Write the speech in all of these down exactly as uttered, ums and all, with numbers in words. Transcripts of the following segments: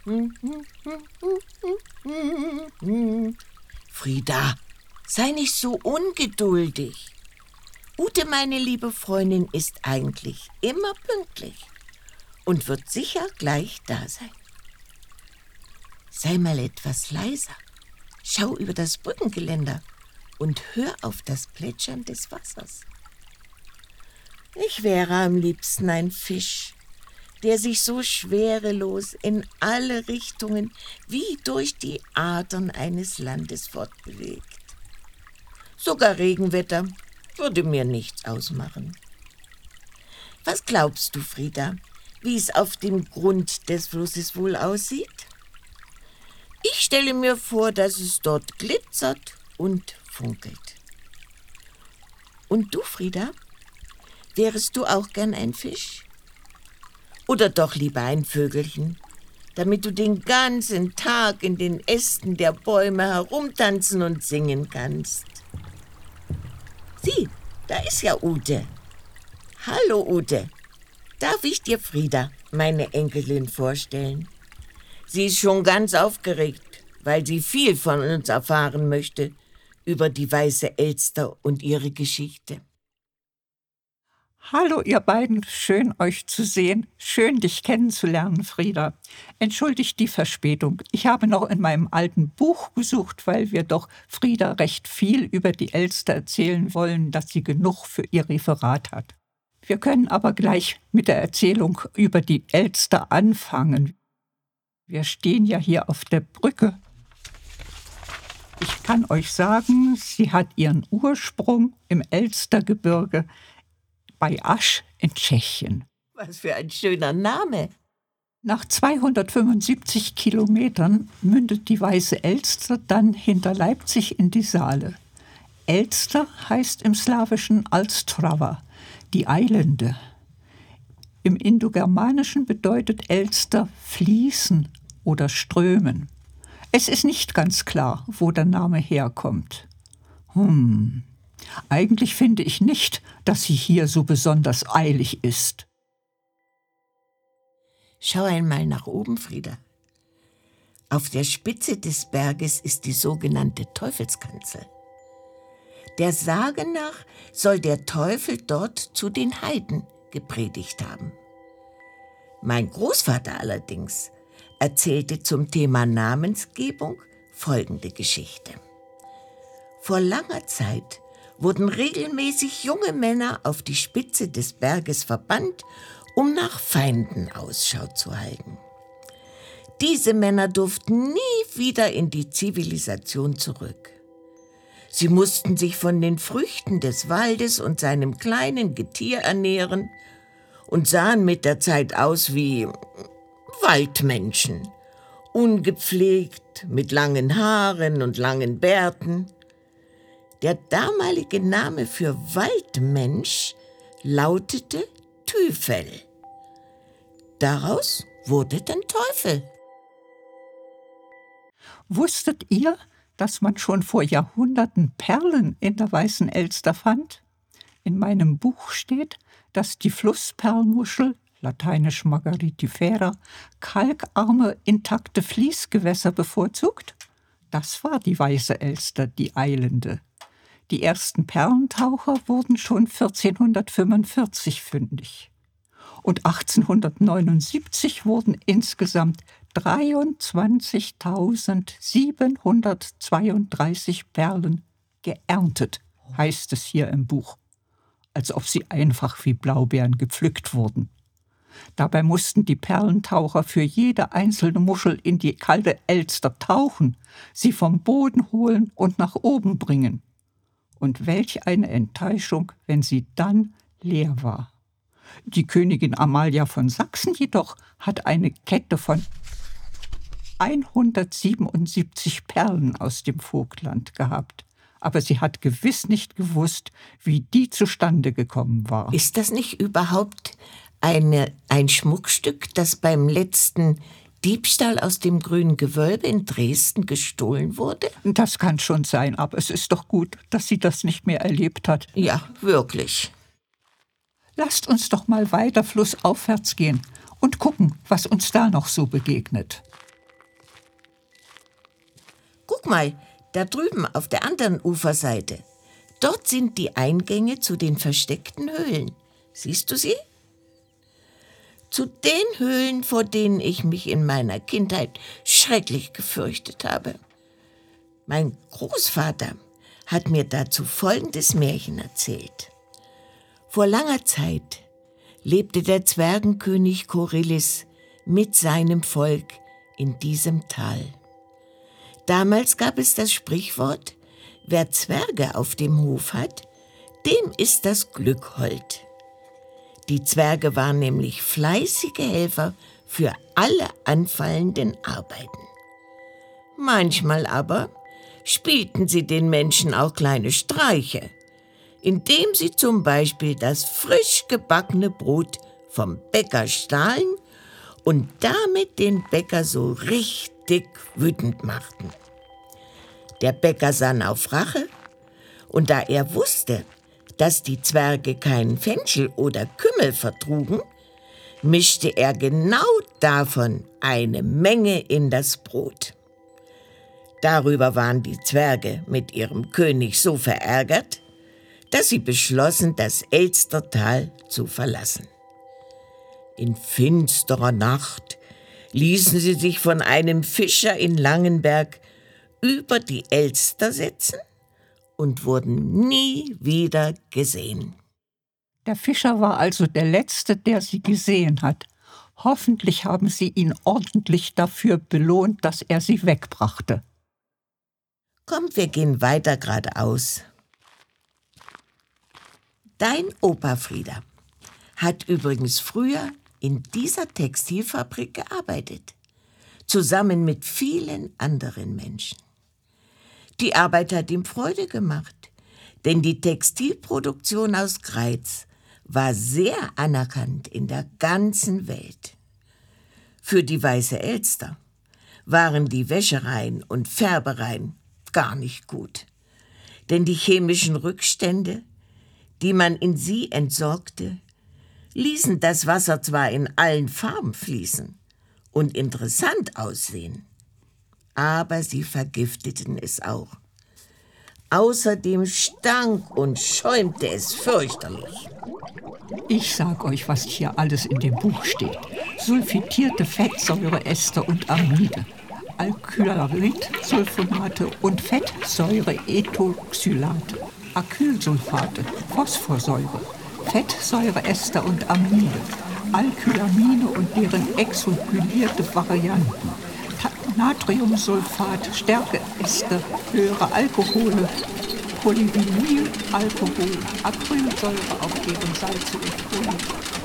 Frieda, sei nicht so ungeduldig. Ute, meine liebe Freundin, ist eigentlich immer pünktlich und wird sicher gleich da sein. Sei mal etwas leiser. Schau über das Brückengeländer und hör auf das Plätschern des Wassers. Ich wäre am liebsten ein Fisch, der sich so schwerelos in alle Richtungen wie durch die Adern eines Landes fortbewegt. Sogar Regenwetter würde mir nichts ausmachen. Was glaubst du, Frieda, wie es auf dem Grund des Flusses wohl aussieht? Ich stelle mir vor, dass es dort glitzert und funkelt. Und du, Frieda, wärest du auch gern ein Fisch? Oder doch lieber ein Vögelchen, damit du den ganzen Tag in den Ästen der Bäume herumtanzen und singen kannst? Sieh, da ist ja Ute. Hallo, Ute. Darf ich dir Frieda, meine Enkelin, vorstellen? Sie ist schon ganz aufgeregt, weil sie viel von uns erfahren möchte über die Weiße Elster und ihre Geschichte. Hallo ihr beiden, schön euch zu sehen, schön dich kennenzulernen, Frieda. Entschuldigt die Verspätung, ich habe noch in meinem alten Buch gesucht, weil wir doch Frieda recht viel über die Elster erzählen wollen, dass sie genug für ihr Referat hat. Wir können aber gleich mit der Erzählung über die Elster anfangen. Wir stehen ja hier auf der Brücke. Ich kann euch sagen, sie hat ihren Ursprung im Elstergebirge bei Asch in Tschechien. Was für ein schöner Name. Nach zweihundertfünfundsiebzig Kilometern mündet die Weiße Elster dann hinter Leipzig in die Saale. Elster heißt im Slawischen Alstrava, die Eilende. Im Indogermanischen bedeutet Elster fließen oder strömen. Es ist nicht ganz klar, wo der Name herkommt. Hm... Eigentlich finde ich nicht, dass sie hier so besonders eilig ist. Schau einmal nach oben, Frieda. Auf der Spitze des Berges ist die sogenannte Teufelskanzel. Der Sage nach soll der Teufel dort zu den Heiden gepredigt haben. Mein Großvater allerdings erzählte zum Thema Namensgebung folgende Geschichte. Vor langer Zeit wurden regelmäßig junge Männer auf die Spitze des Berges verbannt, um nach Feinden Ausschau zu halten. Diese Männer durften nie wieder in die Zivilisation zurück. Sie mussten sich von den Früchten des Waldes und seinem kleinen Getier ernähren und sahen mit der Zeit aus wie Waldmenschen, ungepflegt, mit langen Haaren und langen Bärten. Der damalige Name für Waldmensch lautete Tüfel. Daraus wurde dann Teufel. Wusstet ihr, dass man schon vor Jahrhunderten Perlen in der Weißen Elster fand? In meinem Buch steht, dass die Flussperlmuschel, lateinisch Margaritifera, kalkarme, intakte Fließgewässer bevorzugt. Das war die Weiße Elster, die Eilende. Die ersten Perlentaucher wurden schon vierzehnhundertfünfundvierzig fündig. Und achtzehnhundertneunundsiebzig wurden insgesamt dreiundzwanzigtausendsiebenhundertzweiunddreißig Perlen geerntet, heißt es hier im Buch. Als ob sie einfach wie Blaubeeren gepflückt wurden. Dabei mussten die Perlentaucher für jede einzelne Muschel in die kalte Elster tauchen, sie vom Boden holen und nach oben bringen. Und welch eine Enttäuschung, wenn sie dann leer war. Die Königin Amalia von Sachsen jedoch hat eine Kette von hundertsiebenundsiebzig Perlen aus dem Vogtland gehabt. Aber sie hat gewiss nicht gewusst, wie die zustande gekommen war. Ist das nicht überhaupt eine, ein Schmuckstück, das beim letzten Diebstahl aus dem Grünen Gewölbe in Dresden gestohlen wurde? Das kann schon sein, aber es ist doch gut, dass sie das nicht mehr erlebt hat. Ja, wirklich. Lasst uns doch mal weiter flussaufwärts gehen und gucken, was uns da noch so begegnet. Guck mal, da drüben auf der anderen Uferseite. Dort sind die Eingänge zu den versteckten Höhlen. Siehst du sie? Zu den Höhlen, vor denen ich mich in meiner Kindheit schrecklich gefürchtet habe. Mein Großvater hat mir dazu folgendes Märchen erzählt. Vor langer Zeit lebte der Zwergenkönig Korillis mit seinem Volk in diesem Tal. Damals gab es das Sprichwort, wer Zwerge auf dem Hof hat, dem ist das Glück hold. Die Zwerge waren nämlich fleißige Helfer für alle anfallenden Arbeiten. Manchmal aber spielten sie den Menschen auch kleine Streiche, indem sie zum Beispiel das frisch gebackene Brot vom Bäcker stahlen und damit den Bäcker so richtig wütend machten. Der Bäcker sann auf Rache, und da er wusste, dass die Zwerge keinen Fenchel oder Kümmel vertrugen, mischte er genau davon eine Menge in das Brot. Darüber waren die Zwerge mit ihrem König so verärgert, dass sie beschlossen, das Elstertal zu verlassen. In finsterer Nacht ließen sie sich von einem Fischer in Langenberg über die Elster setzen und wurden nie wieder gesehen. Der Fischer war also der Letzte, der sie gesehen hat. Hoffentlich haben sie ihn ordentlich dafür belohnt, dass er sie wegbrachte. Kommt, wir gehen weiter geradeaus. Dein Opa Frieder hat übrigens früher in dieser Textilfabrik gearbeitet, zusammen mit vielen anderen Menschen. Die Arbeit hat ihm Freude gemacht, denn die Textilproduktion aus Greiz war sehr anerkannt in der ganzen Welt. Für die Weiße Elster waren die Wäschereien und Färbereien gar nicht gut, denn die chemischen Rückstände, die man in sie entsorgte, ließen das Wasser zwar in allen Farben fließen und interessant aussehen, aber sie vergifteten es auch. Außerdem stank und schäumte es fürchterlich. Ich sag euch, was hier alles in dem Buch steht. Sulfitierte Fettsäureester und Amide, Alkylarid-Sulfonate und Fettsäureethoxylate, Acrylsulfate, Phosphorsäure, Fettsäureester und Amide, Alkylamine und deren exokylierte Varianten, Ta- Natriumsulfat, Stärkeester, höhere Alkohole, Polyvinyl, Alkohol, Acrylsäure auf deren Salze und Kohle.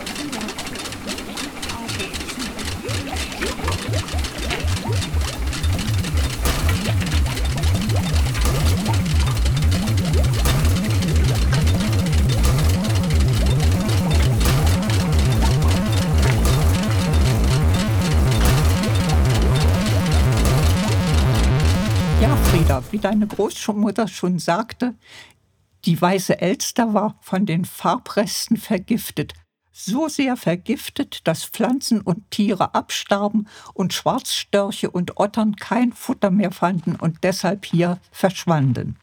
Ja, Frieda, wie deine Großmutter schon sagte, die Weiße Elster war von den Farbresten vergiftet. So sehr vergiftet, dass Pflanzen und Tiere abstarben und Schwarzstörche und Ottern kein Futter mehr fanden und deshalb hier verschwanden.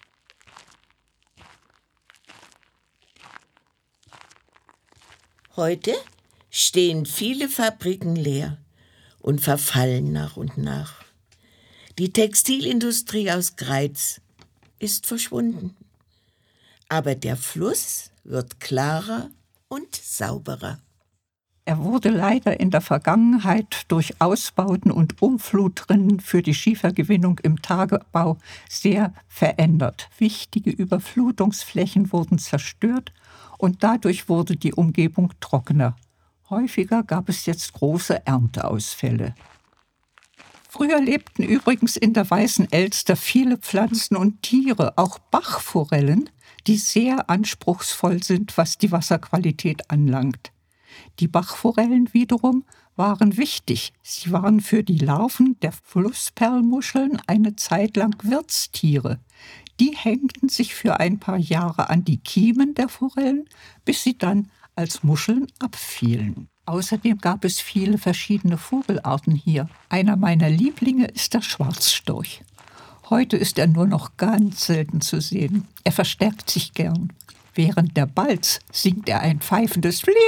Heute stehen viele Fabriken leer und verfallen nach und nach. Die Textilindustrie aus Greiz ist verschwunden. Aber der Fluss wird klarer und sauberer. Er wurde leider in der Vergangenheit durch Ausbauten und Umflutrinnen für die Schiefergewinnung im Tagebau sehr verändert. Wichtige Überflutungsflächen wurden zerstört und dadurch wurde die Umgebung trockener. Häufiger gab es jetzt große Ernteausfälle. Früher lebten übrigens in der Weißen Elster viele Pflanzen und Tiere, auch Bachforellen, die sehr anspruchsvoll sind, was die Wasserqualität anlangt. Die Bachforellen wiederum waren wichtig. Sie waren für die Larven der Flussperlmuscheln eine Zeit lang Wirtstiere. Die hängten sich für ein paar Jahre an die Kiemen der Forellen, bis sie dann als Muscheln abfielen. Außerdem gab es viele verschiedene Vogelarten hier. Einer meiner Lieblinge ist der Schwarzstorch. Heute ist er nur noch ganz selten zu sehen. Er verstärkt sich gern. Während der Balz singt er ein pfeifendes Flieh,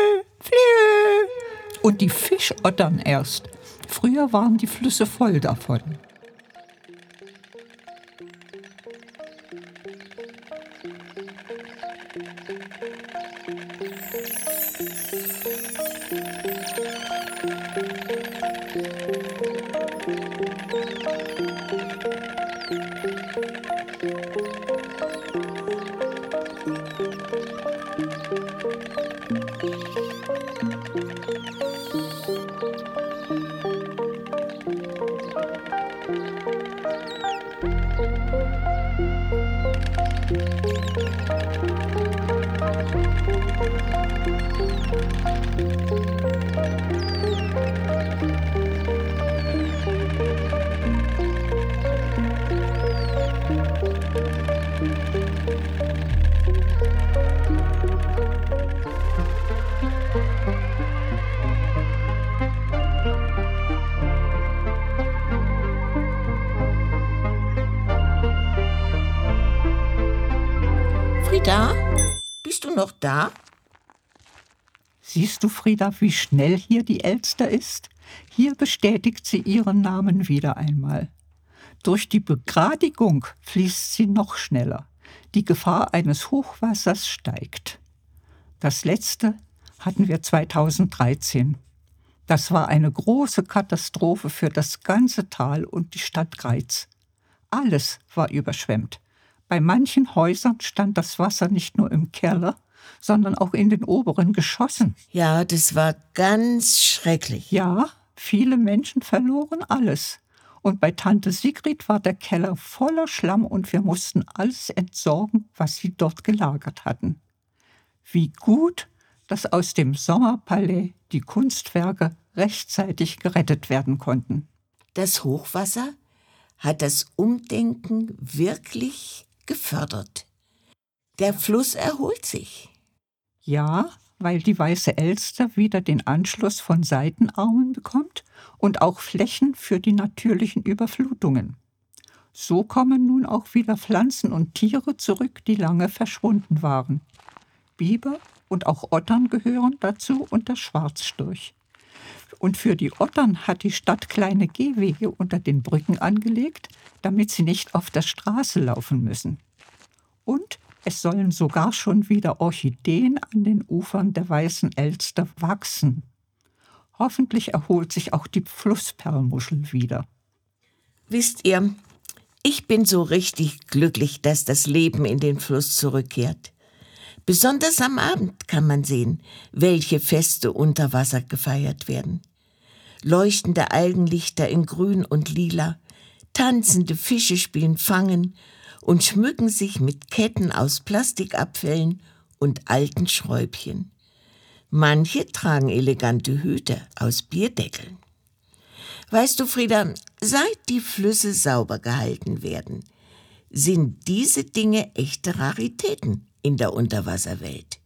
Flieh. Und die Fischottern erst. Früher waren die Flüsse voll davon. Frieda, bist du noch da? Siehst du, Frieda, wie schnell hier die Elster ist? Hier bestätigt sie ihren Namen wieder einmal. Durch die Begradigung fließt sie noch schneller. Die Gefahr eines Hochwassers steigt. Das letzte hatten wir zweitausenddreizehn. Das war eine große Katastrophe für das ganze Tal und die Stadt Greiz. Alles war überschwemmt. Bei manchen Häusern stand das Wasser nicht nur im Keller, sondern auch in den oberen Geschossen. Ja, das war ganz schrecklich. Ja, viele Menschen verloren alles. Und bei Tante Sigrid war der Keller voller Schlamm und wir mussten alles entsorgen, was sie dort gelagert hatten. Wie gut, dass aus dem Sommerpalais die Kunstwerke rechtzeitig gerettet werden konnten. Das Hochwasser hat das Umdenken wirklich gefördert. Der Fluss erholt sich. Ja, weil die Weiße Elster wieder den Anschluss von Seitenarmen bekommt und auch Flächen für die natürlichen Überflutungen. So kommen nun auch wieder Pflanzen und Tiere zurück, die lange verschwunden waren. Biber und auch Ottern gehören dazu und der Schwarzstorch. Und für die Ottern hat die Stadt kleine Gehwege unter den Brücken angelegt, damit sie nicht auf der Straße laufen müssen. Und es sollen sogar schon wieder Orchideen an den Ufern der Weißen Elster wachsen. Hoffentlich erholt sich auch die Flussperlmuschel wieder. Wisst ihr, ich bin so richtig glücklich, dass das Leben in den Fluss zurückkehrt. Besonders am Abend kann man sehen, welche Feste unter Wasser gefeiert werden. Leuchtende Algenlichter in Grün und Lila, tanzende Fische spielen Fangen und schmücken sich mit Ketten aus Plastikabfällen und alten Schräubchen. Manche tragen elegante Hüte aus Bierdeckeln. Weißt du, Frieda, seit die Flüsse sauber gehalten werden, sind diese Dinge echte Raritäten in der Unterwasserwelt.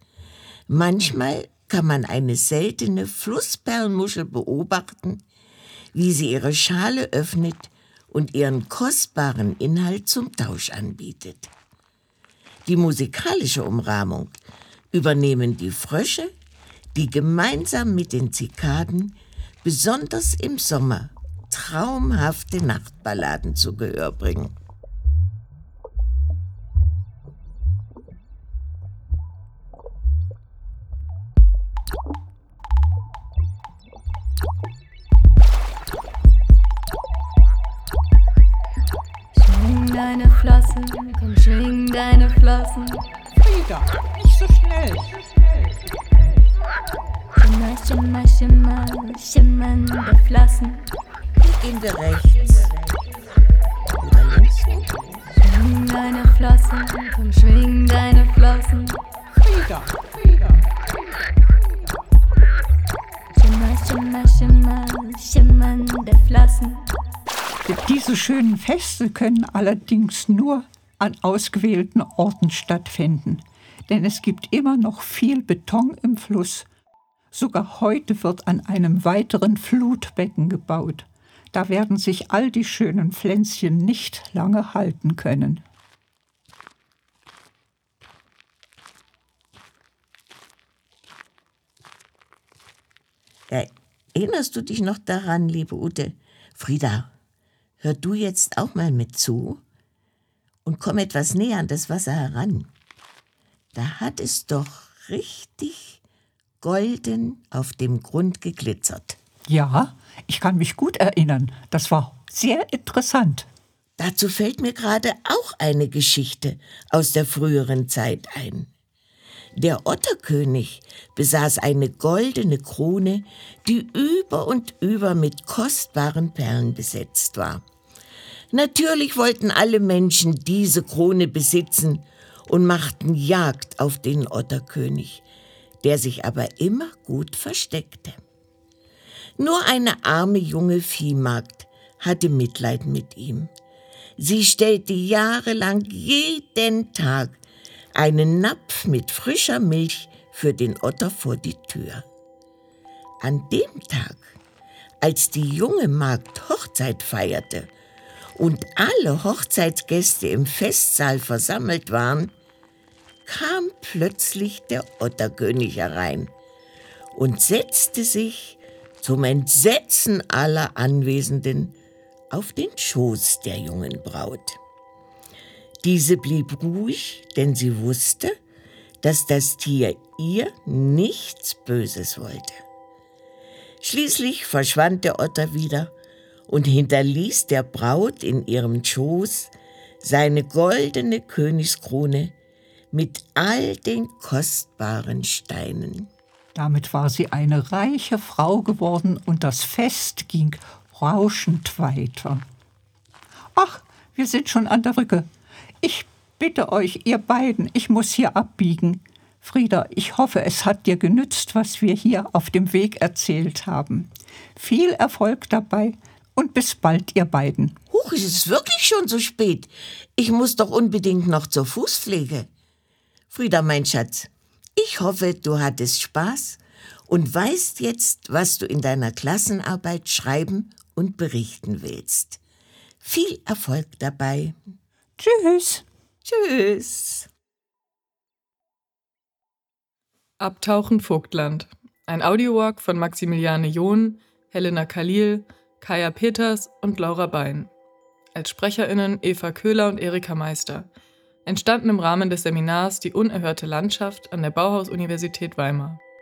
Manchmal kann man eine seltene Flussperlmuschel beobachten, wie sie ihre Schale öffnet und ihren kostbaren Inhalt zum Tausch anbietet. Die musikalische Umrahmung übernehmen die Frösche, die gemeinsam mit den Zikaden besonders im Sommer traumhafte Nachtballaden zu Gehör bringen. Schwing deine Flossen, komm, schwing deine Flossen. Frieda, nicht so schnell. Schimmer, schimmer, schimmer, schimmernde Flossen. Gehen wir rechts oder links? Schwing deine Flossen, komm, schwing deine Flossen. Frieda, Frieda. Schimmer, schimmer, schimmer, schimmernde Flossen. Diese schönen Feste können allerdings nur an ausgewählten Orten stattfinden, denn es gibt immer noch viel Beton im Fluss. Sogar heute wird an einem weiteren Flutbecken gebaut. Da werden sich all die schönen Pflänzchen nicht lange halten können. Erinnerst du dich noch daran, liebe Ute? Frieda, hör du jetzt auch mal mit zu und komm etwas näher an das Wasser heran. Da hat es doch richtig golden auf dem Grund geglitzert. Ja, ich kann mich gut erinnern. Das war sehr interessant. Dazu fällt mir gerade auch eine Geschichte aus der früheren Zeit ein. Der Otterkönig besaß eine goldene Krone, die über und über mit kostbaren Perlen besetzt war. Natürlich wollten alle Menschen diese Krone besitzen und machten Jagd auf den Otterkönig, der sich aber immer gut versteckte. Nur eine arme junge Viehmagd hatte Mitleid mit ihm. Sie stellte jahrelang jeden Tag einen Napf mit frischer Milch für den Otter vor die Tür. An dem Tag, als die junge Magd Hochzeit feierte und alle Hochzeitsgäste im Festsaal versammelt waren, kam plötzlich der Otterkönig herein und setzte sich zum Entsetzen aller Anwesenden auf den Schoß der jungen Braut. Diese blieb ruhig, denn sie wusste, dass das Tier ihr nichts Böses wollte. Schließlich verschwand der Otter wieder und hinterließ der Braut in ihrem Schoß seine goldene Königskrone mit all den kostbaren Steinen. Damit war sie eine reiche Frau geworden und das Fest ging rauschend weiter. Ach, wir sind schon an der Brücke. Ich bitte euch, ihr beiden, ich muss hier abbiegen. Frieda, ich hoffe, es hat dir genützt, was wir hier auf dem Weg erzählt haben. Viel Erfolg dabei und bis bald, ihr beiden. Huch, ist es wirklich schon so spät? Ich muss doch unbedingt noch zur Fußpflege. Frieda, mein Schatz, ich hoffe, du hattest Spaß und weißt jetzt, was du in deiner Klassenarbeit schreiben und berichten willst. Viel Erfolg dabei. Tschüss. Tschüss. Abtauchen Vogtland. Ein Audiowalk von Maximiliane John, Helena Khalil, Kaya Peters und Laura Bein. Als SprecherInnen Eva Köhler und Erika Meister. Entstanden im Rahmen des Seminars Die unerhörte Landschaft an der Bauhaus-Universität Weimar.